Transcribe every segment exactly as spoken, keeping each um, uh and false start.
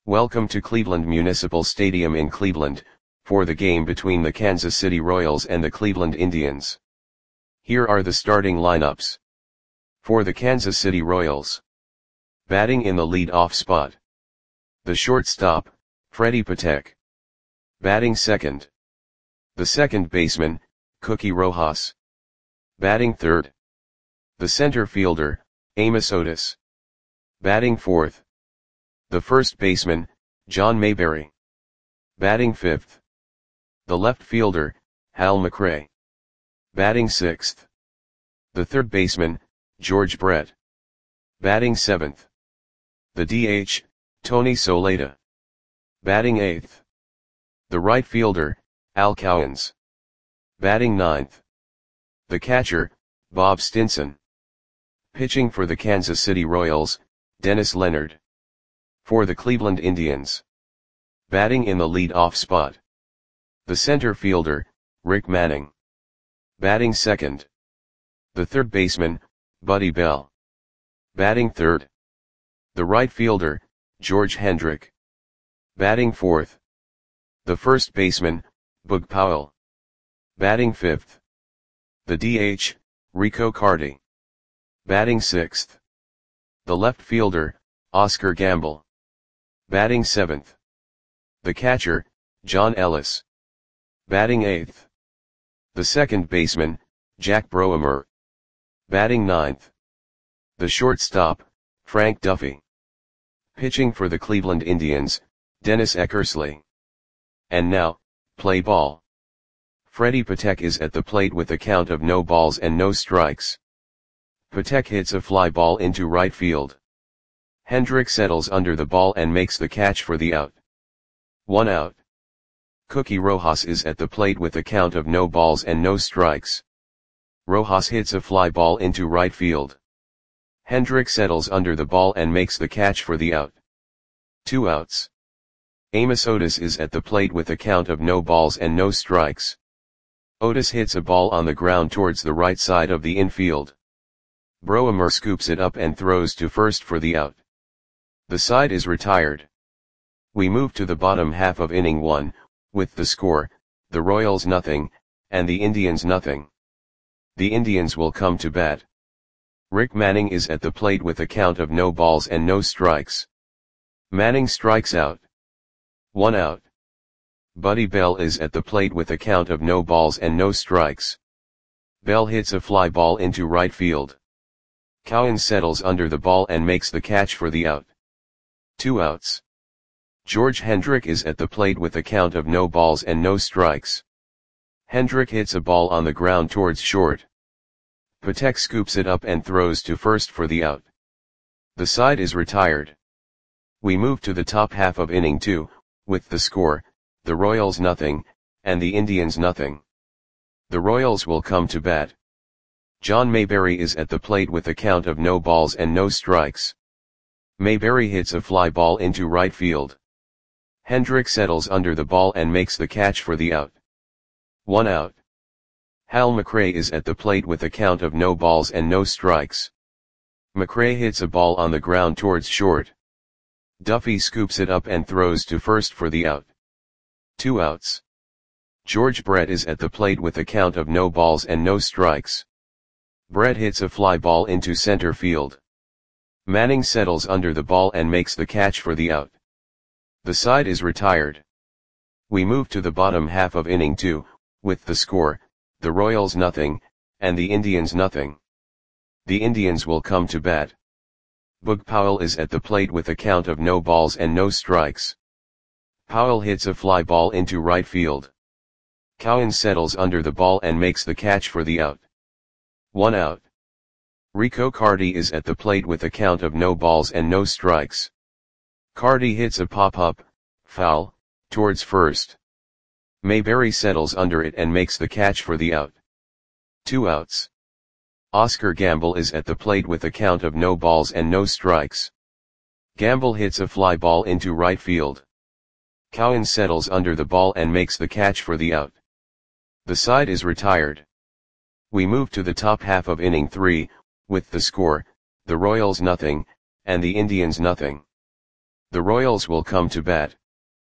Welcome to Cleveland Municipal Stadium in Cleveland, for the game between the Kansas City Royals and the Cleveland Indians. Here are the starting lineups. For the Kansas City Royals. Batting in the lead-off spot. The shortstop, Freddie Patek. Batting second. The second baseman, Cookie Rojas. Batting third. The center fielder, Amos Otis. Batting fourth. The first baseman, John Mayberry. Batting fifth. The left fielder, Hal McRae. Batting sixth. The third baseman, George Brett. Batting seventh. The D H, Tony Soleta. Batting eighth. The right fielder, Al Cowens. Batting ninth. The catcher, Bob Stinson. Pitching for the Kansas City Royals, Dennis Leonard. For the Cleveland Indians. Batting in the lead-off spot. The center fielder, Rick Manning. Batting second. The third baseman, Buddy Bell. Batting third. The right fielder, George Hendrick. Batting fourth. The first baseman, Boog Powell. Batting fifth. The D H, Rico Carty. Batting sixth. The left fielder, Oscar Gamble. Batting seventh. The catcher, John Ellis. Batting eighth. The second baseman, Jack Broemer. Batting ninth. The shortstop, Frank Duffy. Pitching for the Cleveland Indians, Dennis Eckersley. And now, play ball. Freddie Patek is at the plate with a count of no balls and no strikes. Patek hits a fly ball into right field. Hendrick settles under the ball and makes the catch for the out. One out. Cookie Rojas is at the plate with a count of no balls and no strikes. Rojas hits a fly ball into right field. Hendrick settles under the ball and makes the catch for the out. Two outs. Amos Otis is at the plate with a count of no balls and no strikes. Otis hits a ball on the ground towards the right side of the infield. Broemer scoops it up and throws to first for the out. The side is retired. We move to the bottom half of inning one, with the score, the Royals nothing, and the Indians nothing. The Indians will come to bat. Rick Manning is at the plate with a count of no balls and no strikes. Manning strikes out. One out. Buddy Bell is at the plate with a count of no balls and no strikes. Bell hits a fly ball into right field. Cowens settles under the ball and makes the catch for the out. Two outs. George Hendrick is at the plate with a count of no balls and no strikes. Hendrick hits a ball on the ground towards short. Patek scoops it up and throws to first for the out. The side is retired. We move to the top half of inning two, with the score, the Royals nothing, and the Indians nothing. The Royals will come to bat. John Mayberry is at the plate with a count of no balls and no strikes. Mayberry hits a fly ball into right field. Hendrick settles under the ball and makes the catch for the out. One out. Hal McRae is at the plate with a count of no balls and no strikes. McRae hits a ball on the ground towards short. Duffy scoops it up and throws to first for the out. Two outs. George Brett is at the plate with a count of no balls and no strikes. Brett hits a fly ball into center field. Manning settles under the ball and makes the catch for the out. The side is retired. We move to the bottom half of inning two, with the score, the Royals nothing, and the Indians nothing. The Indians will come to bat. Boog Powell is at the plate with a count of no balls and no strikes. Powell hits a fly ball into right field. Cowens settles under the ball and makes the catch for the out. One out. Rico Carty is at the plate with a count of no balls and no strikes. Carty hits a pop-up, foul, towards first. Mayberry settles under it and makes the catch for the out. Two outs. Oscar Gamble is at the plate with a count of no balls and no strikes. Gamble hits a fly ball into right field. Cowens settles under the ball and makes the catch for the out. The side is retired. We move to the top half of inning three, with the score, the Royals nothing, and the Indians nothing. The Royals will come to bat.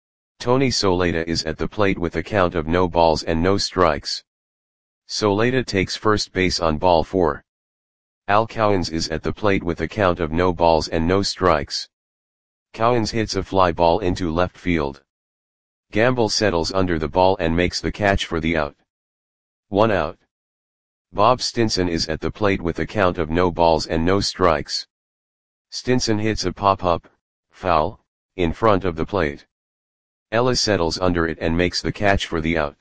Tony Soleta is at the plate with a count of no balls and no strikes. Soleta takes first base on ball four. Al Cowens is at the plate with a count of no balls and no strikes. Cowens hits a fly ball into left field. Gamble settles under the ball and makes the catch for the out. One out. Bob Stinson is at the plate with a count of no balls and no strikes. Stinson hits a pop-up, foul, in front of the plate. Ellis settles under it and makes the catch for the out.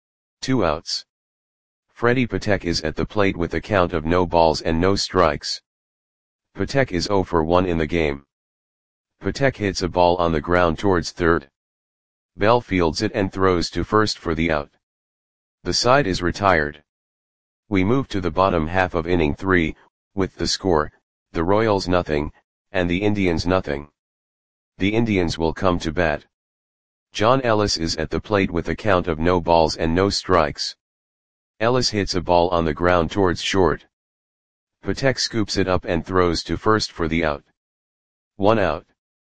Two outs. Freddie Patek is at the plate with a count of no balls and no strikes. Patek is oh for one in the game. Patek hits a ball on the ground towards third. Bell fields it and throws to first for the out. The side is retired. We move to the bottom half of inning three, with the score, the Royals nothing, and the Indians nothing. The Indians will come to bat. John Ellis is at the plate with a count of no balls and no strikes. Ellis hits a ball on the ground towards short. Patek scoops it up and throws to first for the out. One out.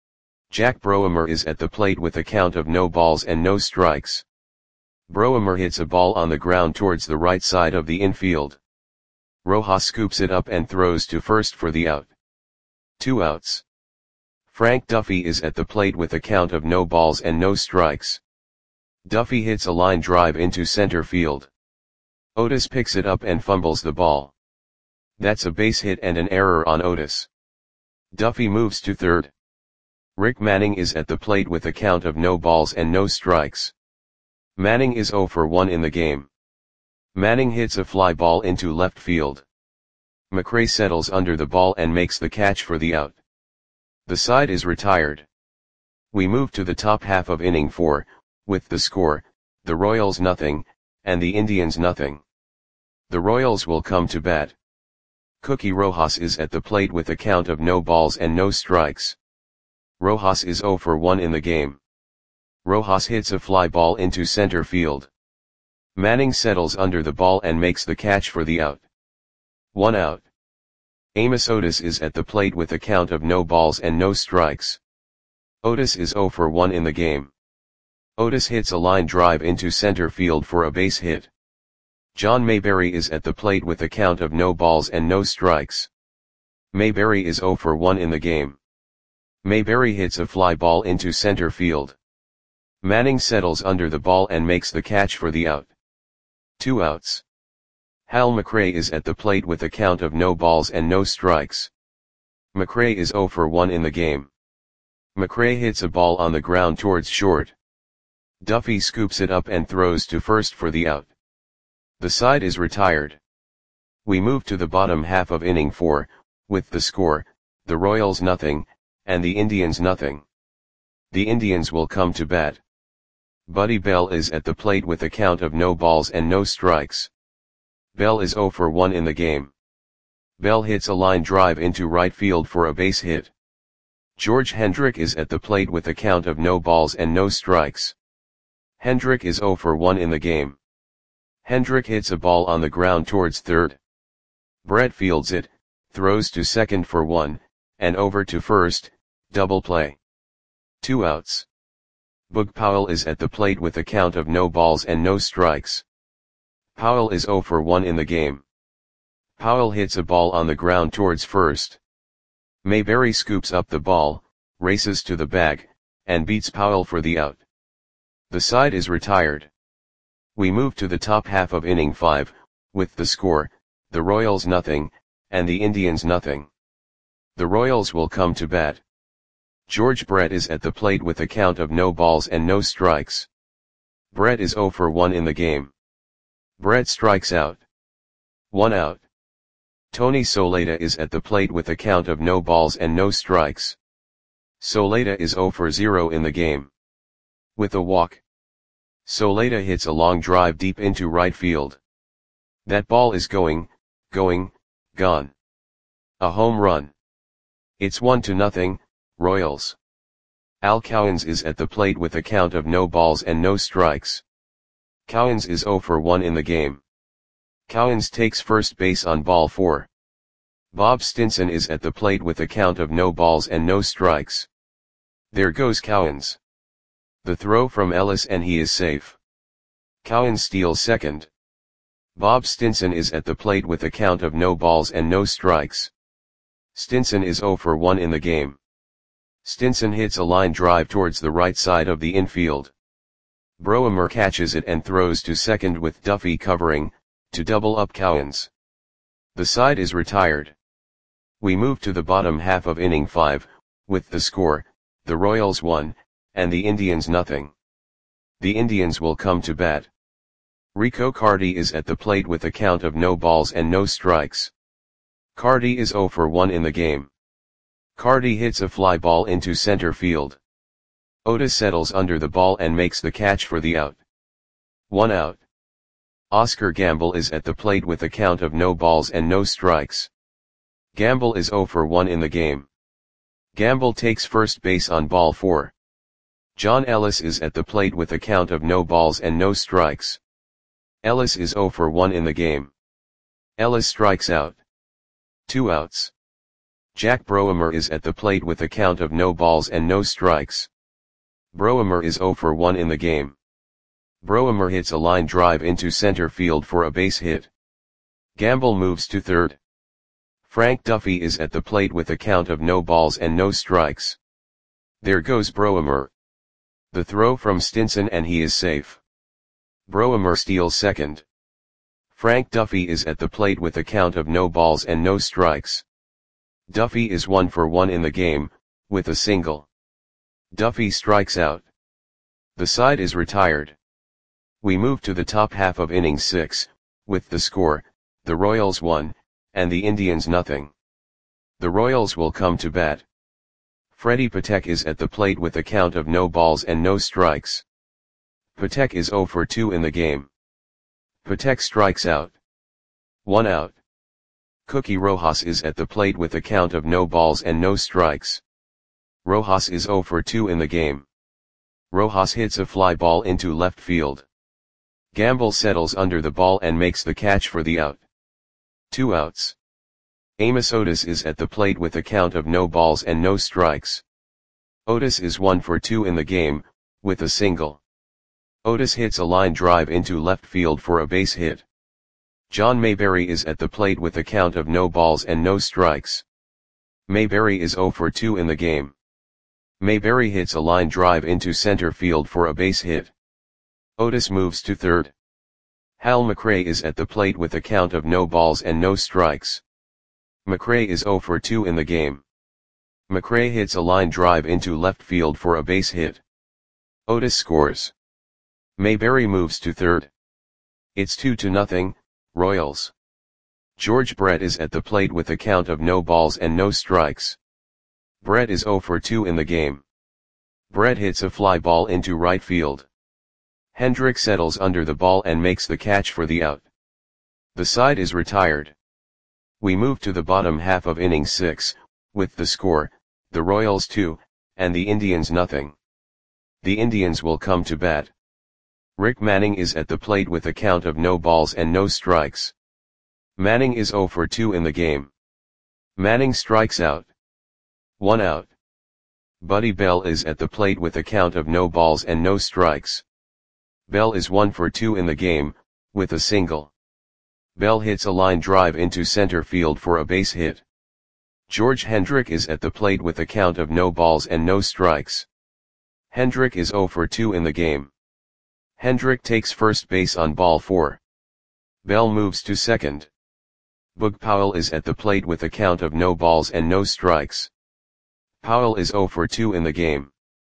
Jack Broemer is at the plate with a count of no balls and no strikes. Broemer hits a ball on the ground towards the right side of the infield. Rojas scoops it up and throws to first for the out. Two outs. Frank Duffy is at the plate with a count of no balls and no strikes. Duffy hits a line drive into center field. Otis picks it up and fumbles the ball. That's a base hit and an error on Otis. Duffy moves to third. Rick Manning is at the plate with a count of no balls and no strikes. Manning is oh for one in the game. Manning hits a fly ball into left field. McRae settles under the ball and makes the catch for the out. The side is retired. We move to the top half of inning four, with the score, the Royals nothing, and the Indians nothing. The Royals will come to bat. Cookie Rojas is at the plate with a count of no balls and no strikes. Rojas is oh for one in the game. Rojas hits a fly ball into center field. Manning settles under the ball and makes the catch for the out. One out. Amos Otis is at the plate with a count of no balls and no strikes. Otis is oh for one in the game. Otis hits a line drive into center field for a base hit. John Mayberry is at the plate with a count of no balls and no strikes. Mayberry is oh for one in the game. Mayberry hits a fly ball into center field. Manning settles under the ball and makes the catch for the out. Two outs. Hal McRae is at the plate with a count of no balls and no strikes. McRae is oh for one in the game. McRae hits a ball on the ground towards short. Duffy scoops it up and throws to first for the out. The side is retired. We move to the bottom half of inning four, with the score, the Royals nothing, and the Indians nothing. The Indians will come to bat. Buddy Bell is at the plate with a count of no balls and no strikes. Bell is oh for one in the game. Bell hits a line drive into right field for a base hit. George Hendrick is at the plate with a count of no balls and no strikes. Hendrick is oh for one in the game. Hendrick hits a ball on the ground towards third. Brett fields it, throws to second for one, and over to first, double play. Two outs. Boog Powell is at the plate with a count of no balls and no strikes. Powell is oh for one in the game. Powell hits a ball on the ground towards first. Mayberry scoops up the ball, races to the bag, and beats Powell for the out. The side is retired. We move to the top half of inning five, with the score, the Royals nothing, and the Indians nothing. The Royals will come to bat. George Brett is at the plate with a count of no balls and no strikes. Brett is oh for one in the game. Brett strikes out. One out. Tony Soleta is at the plate with a count of no balls and no strikes. Soleta is oh for zero in the game. With a walk. Soleta hits a long drive deep into right field. That ball is going, going, gone. A home run. It's one to nothing, Royals. Al Cowens is at the plate with a count of no balls and no strikes. Cowens is oh for one in the game. Cowens takes first base on ball four. Bob Stinson is at the plate with a count of no balls and no strikes. There goes Cowens. The throw from Ellis and he is safe. Cowens steals second. Bob Stinson is at the plate with a count of no balls and no strikes. Stinson is zero for one in the game. Stinson hits a line drive towards the right side of the infield. Broemer catches it and throws to second with Duffy covering, to double up Cowens. The side is retired. We move to the bottom half of inning five, with the score, the Royals one, and the Indians nothing. The Indians will come to bat. Rico Carty is at the plate with a count of no balls and no strikes. Carty is zero for one in the game. Carty hits a fly ball into center field. Otis settles under the ball and makes the catch for the out. One out. Oscar Gamble is at the plate with a count of no balls and no strikes. Gamble is zero for one in the game. Gamble takes first base on ball four. John Ellis is at the plate with a count of no balls and no strikes. Ellis is zero for one in the game. Ellis strikes out. Two outs. Jack Broemer is at the plate with a count of no balls and no strikes. Broemer is zero for one in the game. Broemer hits a line drive into center field for a base hit. Gamble moves to third. Frank Duffy is at the plate with a count of no balls and no strikes. There goes Broemer. The throw from Stinson and he is safe. Broemer steals second. Frank Duffy is at the plate with a count of no balls and no strikes. Duffy is one for one in the game, with a single. Duffy strikes out. The side is retired. We move to the top half of inning six, with the score, the Royals one, and the Indians nothing. The Royals will come to bat. Freddie Patek is at the plate with a count of no balls and no strikes. Patek is zero for two in the game. Patek strikes out. One out. Cookie Rojas is at the plate with a count of no balls and no strikes. Rojas is zero for two in the game. Rojas hits a fly ball into left field. Gamble settles under the ball and makes the catch for the out. Two outs. Amos Otis is at the plate with a count of no balls and no strikes. Otis is one for two in the game, with a single. Otis hits a line drive into left field for a base hit. John Mayberry is at the plate with a count of no balls and no strikes. Mayberry is zero for two in the game. Mayberry hits a line drive into center field for a base hit. Otis moves to third. Hal McRae is at the plate with a count of no balls and no strikes. McRae is zero for two in the game. McRae hits a line drive into left field for a base hit. Otis scores. Mayberry moves to third. It's two to nothing, Royals. George Brett is at the plate with a count of no balls and no strikes. Brett is zero for two in the game. Brett hits a fly ball into right field. Hendrick settles under the ball and makes the catch for the out. The side is retired. We move to the bottom half of inning six, with the score, the Royals two, and the Indians nothing. The Indians will come to bat. Rick Manning is at the plate with a count of no balls and no strikes. Manning is zero for two in the game. Manning strikes out. One out. Buddy Bell is at the plate with a count of no balls and no strikes. Bell is one for two in the game, with a single. Bell hits a line drive into center field for a base hit. George Hendrick is at the plate with a count of no balls and no strikes. Hendrick is zero for two in the game. Hendrick takes first base on ball four. Bell moves to second. Boog Powell is at the plate with a count of no balls and no strikes. Powell is zero for two in the game.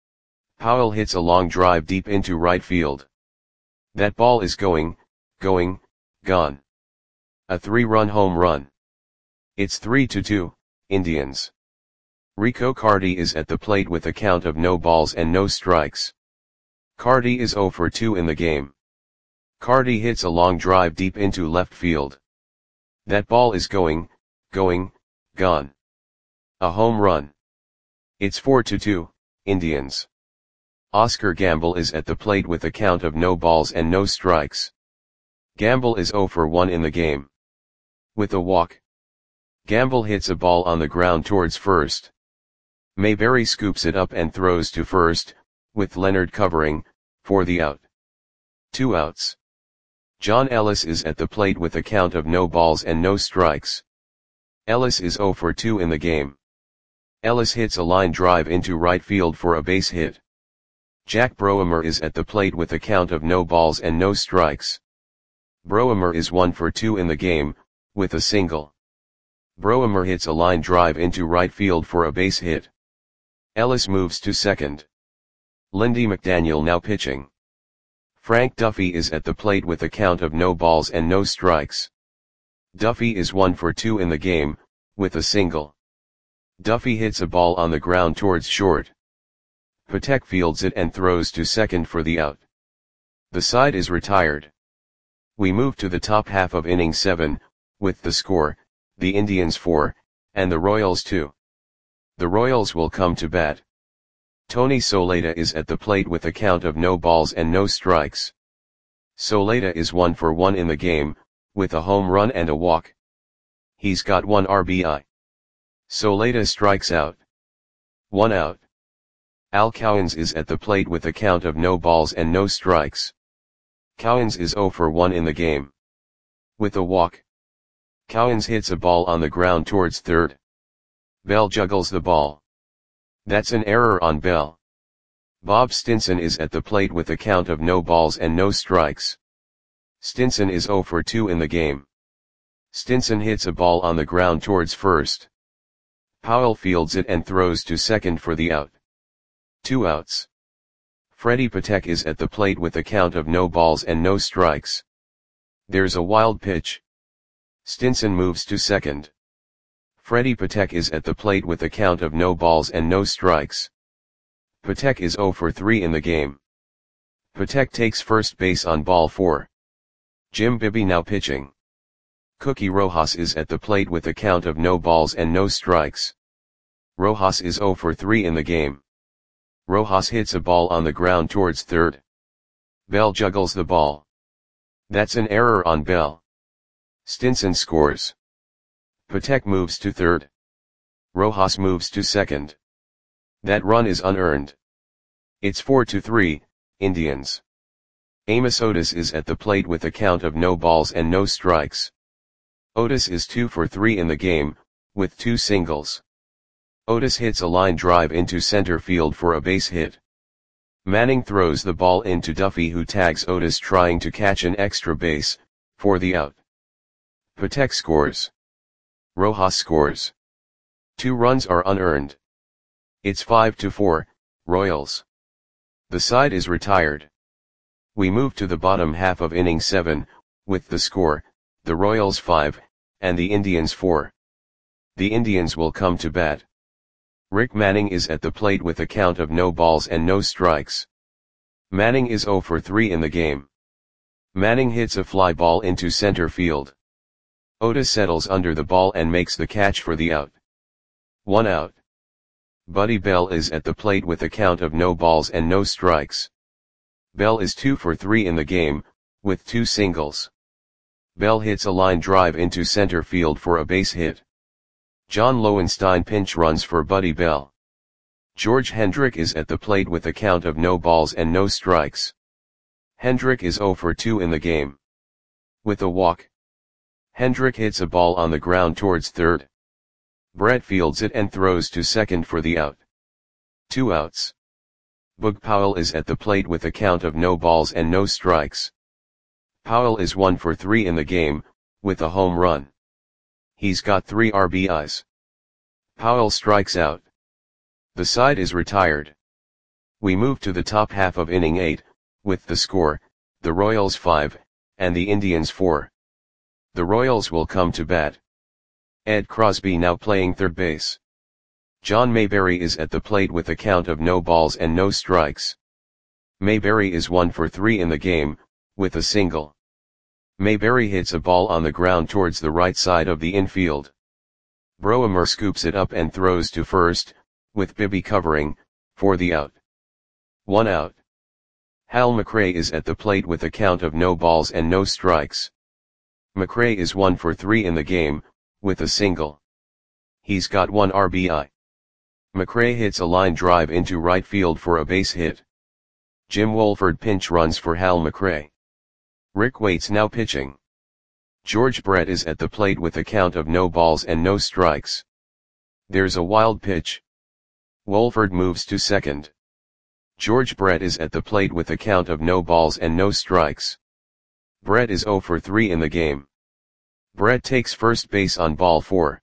Powell hits a long drive deep into right field. That ball is going, going, gone. A three-run home run. It's three to two, Indians. Rico Carty is at the plate with a count of no balls and no strikes. Carty is zero for two in the game. Carty hits a long drive deep into left field. That ball is going, going, gone. A home run. It's four to two, Indians. Oscar Gamble is at the plate with a count of no balls and no strikes. Gamble is zero for one in the game. With a walk. Gamble hits a ball on the ground towards first. Mayberry scoops it up and throws to first, with Leonard covering, for the out. Two outs. John Ellis is at the plate with a count of no balls and no strikes. Ellis is oh for two in the game. Ellis hits a line drive into right field for a base hit. Jack Broemer is at the plate with a count of no balls and no strikes. Broemer is one for two in the game, with a single. Broemer hits a line drive into right field for a base hit. Ellis moves to second. Lindy McDaniel now pitching. Frank Duffy is at the plate with a count of no balls and no strikes. Duffy is one for two in the game, with a single. Duffy hits a ball on the ground towards short. Patek fields it and throws to second for the out. The side is retired. We move to the top half of inning seven, with the score, the Indians four, and the Royals two. The Royals will come to bat. Tony Soleta is at the plate with a count of no balls and no strikes. Soleta is one for one in the game, with a home run and a walk. He's got one R B I. Soleta strikes out. One out. Al Cowens is at the plate with a count of no balls and no strikes. Cowens is oh for one in the game. With a walk. Cowens hits a ball on the ground towards third. Bell juggles the ball. That's an error on Bell. Bob Stinson is at the plate with a count of no balls and no strikes. Stinson is oh for two in the game. Stinson hits a ball on the ground towards first. Powell fields it and throws to second for the out. Two outs. Freddie Patek is at the plate with a count of no balls and no strikes. There's a wild pitch. Stinson moves to second. Freddie Patek is at the plate with a count of no balls and no strikes. Patek is oh for three in the game. Patek takes first base on ball four. Jim Bibby now pitching. Cookie Rojas is at the plate with a count of no balls and no strikes. Rojas is oh for three in the game. Rojas hits a ball on the ground towards third. Bell juggles the ball. That's an error on Bell. Stinson scores. Patek moves to third. Rojas moves to second. That run is unearned. It's four to three, Indians. Amos Otis is at the plate with a count of no balls and no strikes. Otis is two for three in the game, with two singles. Otis hits a line drive into center field for a base hit. Manning throws the ball into Duffy, who tags Otis trying to catch an extra base, for the out. Patek scores. Rojas scores. Two runs are unearned. It's five to four, Royals. The side is retired. We move to the bottom half of inning seven, with the score, the Royals five, and the Indians four. The Indians will come to bat. Rick Manning is at the plate with a count of no balls and no strikes. Manning is oh for three in the game. Manning hits a fly ball into center field. Otis settles under the ball and makes the catch for the out. One out. Buddy Bell is at the plate with a count of no balls and no strikes. Bell is two for three in the game, with two singles. Bell hits a line drive into center field for a base hit. John Lowenstein pinch runs for Buddy Bell. George Hendrick is at the plate with a count of no balls and no strikes. Hendrick is oh for two in the game. With a walk. Hendrick hits a ball on the ground towards third. Brett fields it and throws to second for the out. Two outs. Boog Powell is at the plate with a count of no balls and no strikes. Powell is one for three in the game, with a home run. He's got three R B Is. Powell strikes out. The side is retired. We move to the top half of inning eight, with the score, the Royals five, and the Indians four. The Royals will come to bat. Ed Crosby now playing third base. John Mayberry is at the plate with a count of no balls and no strikes. Mayberry is one for three in the game, with a single. Mayberry hits a ball on the ground towards the right side of the infield. Broemer scoops it up and throws to first, with Bibby covering, for the out. One out. Hal McRae is at the plate with a count of no balls and no strikes. McRae is one for three in the game, with a single. He's got one R B I. McRae hits a line drive into right field for a base hit. Jim Wohlford pinch runs for Hal McRae. Rick Waite now pitching. George Brett is at the plate with a count of no balls and no strikes. There's a wild pitch. Wohlford moves to second. George Brett is at the plate with a count of no balls and no strikes. Brett is oh for three in the game. Brett takes first base on ball four.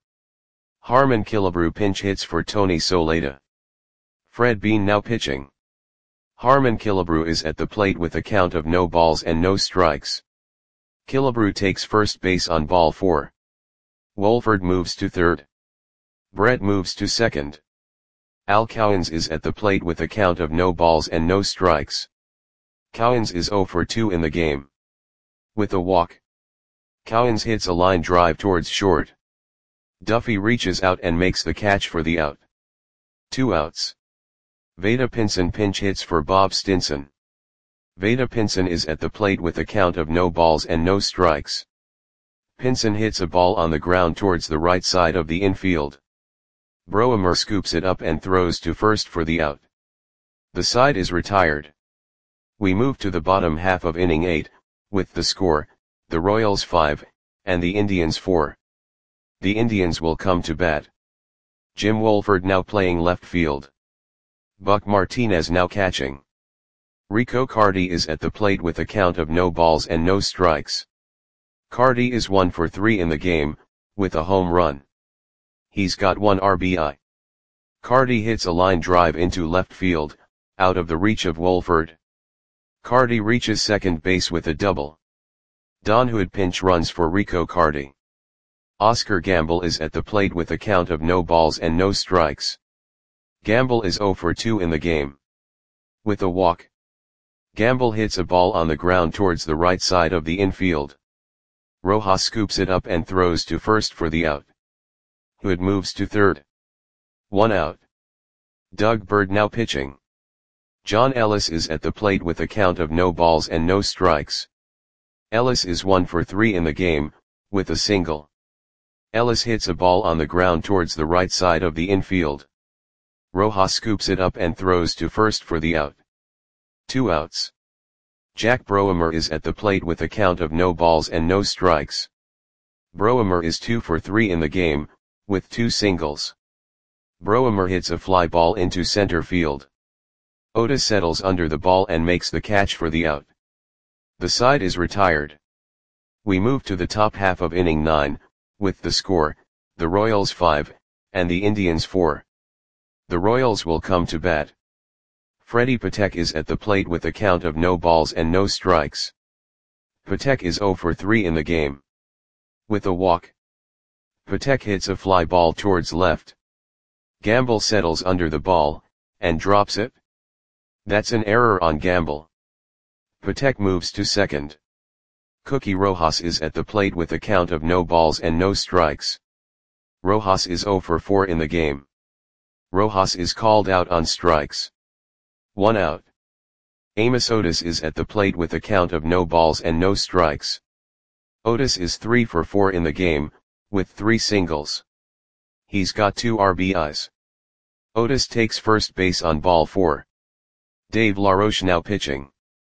Harmon Killebrew pinch hits for Tony Soleta. Fred Bean now pitching. Harmon Killebrew is at the plate with a count of no balls and no strikes. Killebrew takes first base on ball four. Wohlford moves to third. Brett moves to second. Al Cowens is at the plate with a count of no balls and no strikes. Cowens is oh for two in the game. With a walk. Cowens hits a line drive towards short. Duffy reaches out and makes the catch for the out. Two outs. Vada Pinson pinch hits for Bob Stinson. Vada Pinson is at the plate with a count of no balls and no strikes. Pinson hits a ball on the ground towards the right side of the infield. Broemer scoops it up and throws to first for the out. The side is retired. We move to the bottom half of inning eight, with the score, the Royals five, and the Indians four. The Indians will come to bat. Jim Wohlford now playing left field. Buck Martinez now catching. Rico Carty is at the plate with a count of no balls and no strikes. Carty is one for three in the game, with a home run. He's got one R B I. Carty hits a line drive into left field, out of the reach of Wohlford. Carty reaches second base with a double. Don Hood pinch runs for Rico Carty. Oscar Gamble is at the plate with a count of no balls and no strikes. Gamble is oh for two in the game. With a walk. Gamble hits a ball on the ground towards the right side of the infield. Rojas scoops it up and throws to first for the out. Hood moves to third. One out. Doug Bird now pitching. John Ellis is at the plate with a count of no balls and no strikes. Ellis is one for three in the game, with a single. Ellis hits a ball on the ground towards the right side of the infield. Rojas scoops it up and throws to first for the out. Two outs. Jack Broemer is at the plate with a count of no balls and no strikes. Broemer is two for three in the game, with two singles. Broemer hits a fly ball into center field. Otis settles under the ball and makes the catch for the out. The side is retired. We move to the top half of inning nine, with the score, the Royals five, and the Indians four. The Royals will come to bat. Freddie Patek is at the plate with a count of no balls and no strikes. Patek is oh for three in the game. With a walk. Patek hits a fly ball towards left. Gamble settles under the ball, and drops it. That's an error on Gamble. Patek moves to second. Cookie Rojas is at the plate with a count of no balls and no strikes. Rojas is oh for four in the game. Rojas is called out on strikes. One out. Amos Otis is at the plate with a count of no balls and no strikes. Otis is three for four in the game, with three singles. He's got two R B Is. Otis takes first base on ball four. Dave LaRoche now pitching.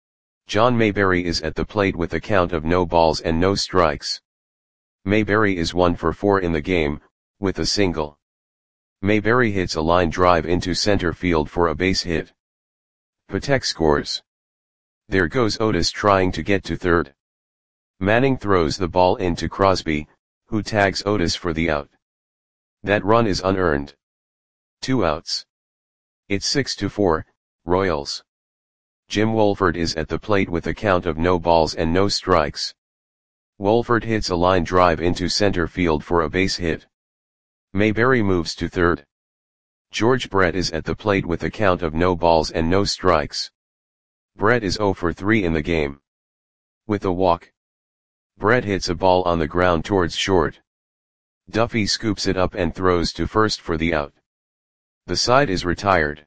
John Mayberry is at the plate with a count of no balls and no strikes. Mayberry is one for four in the game, with a single. Mayberry hits a line drive into center field for a base hit. Patek scores. There goes Otis trying to get to third. Manning throws the ball into Crosby, who tags Otis for the out. That run is unearned. Two outs. It's six to four, Royals. Jim Wohlford is at the plate with a count of no balls and no strikes. Wohlford hits a line drive into center field for a base hit. Mayberry moves to third. George Brett is at the plate with a count of no balls and no strikes. Brett is oh for three in the game. With a walk. Brett hits a ball on the ground towards short. Duffy scoops it up and throws to first for the out. The side is retired.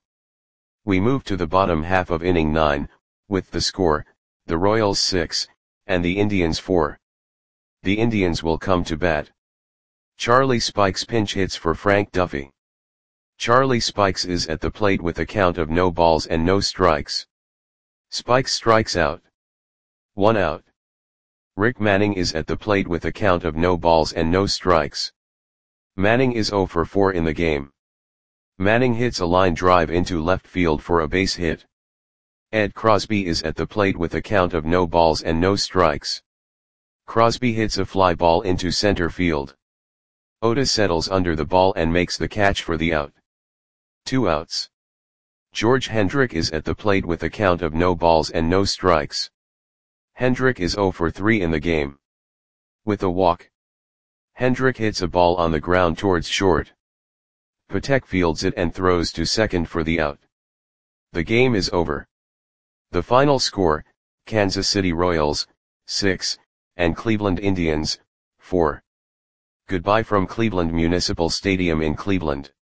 We move to the bottom half of inning nine, with the score, the Royals six, and the Indians four. The Indians will come to bat. Charlie Spikes pinch hits for Frank Duffy. Charlie Spikes is at the plate with a count of no balls and no strikes. Spikes strikes out. One out. Rick Manning is at the plate with a count of no balls and no strikes. Manning is zero for four in the game. Manning hits a line drive into left field for a base hit. Ed Crosby is at the plate with a count of no balls and no strikes. Crosby hits a fly ball into center field. Oda settles under the ball and makes the catch for the out. Two outs. George Hendrick is at the plate with a count of no balls and no strikes. Hendrick is zero for three in the game. With a walk. Hendrick hits a ball on the ground towards short. Patek fields it and throws to second for the out. The game is over. The final score, Kansas City Royals, six, and Cleveland Indians, four. Goodbye from Cleveland Municipal Stadium in Cleveland.